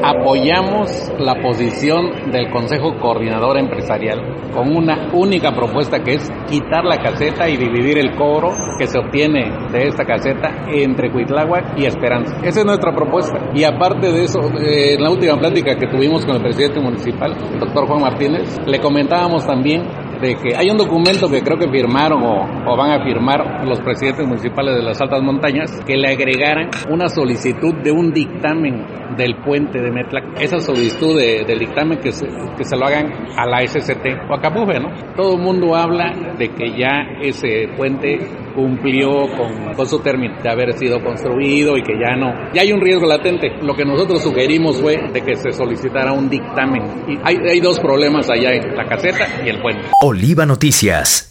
Apoyamos la posición del Consejo Coordinador Empresarial con una única propuesta, que es quitar la caseta y dividir el cobro que se obtiene de esta caseta entre Cuitláhuac y Esperanza. Esa es nuestra propuesta. Y aparte de eso, en la última plática que tuvimos con el presidente municipal, el doctor Juan Martínez, le comentábamos también de que hay un documento que creo que firmaron o van a firmar los presidentes municipales de las altas montañas, que le agregaran una solicitud de un dictamen del puente de Metlac. Esa solicitud del dictamen que se lo hagan a la SCT o a Capufe, ¿no? Todo el mundo habla de que ya ese puente cumplió con su término de haber sido construido y que ya hay un riesgo latente. Lo que nosotros sugerimos fue de que se solicitara un dictamen. Y hay dos problemas allá, en la caseta y el puente. Oliva Noticias.